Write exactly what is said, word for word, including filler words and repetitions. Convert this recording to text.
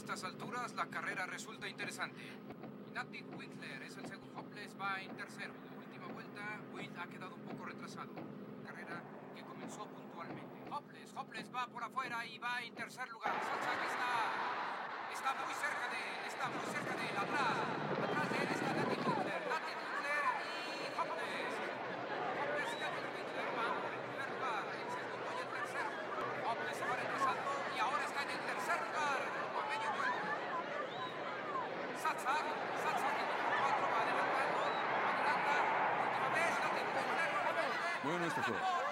estas alturas la carrera resulta interesante. Nati Winkler es el segundo. Hopeless va en tercero. Última vuelta, Witt ha quedado un poco retrasado. Carrera que comenzó puntualmente. Hopeless, Hopeless va por afuera y va en tercer lugar. Salzak está, está muy cerca de él, está muy cerca de él. Atrás, atrás de él está Nati Winkler. Nati Winkler y Hopeless. Hopeless y Nati Winkler van en primer lugar, en segundo y en tercero. Hopeless se va retrasando y ahora está en el tercer lugar, como a medio vuelta. Salzak, Salzak en el cuatro va adelantando, adelanta, última vez, Nati Winkler. Bueno, esto fue.